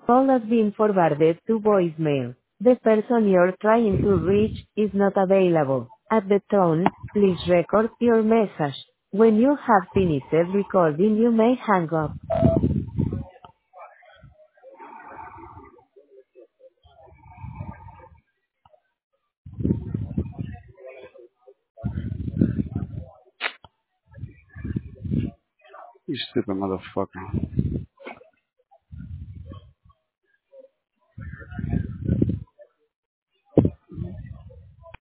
Call has been forwarded to voicemail. The person you're trying to reach is not available. At the tone, please record your message. When you have finished recording, you may hang up. You stupid motherfucker.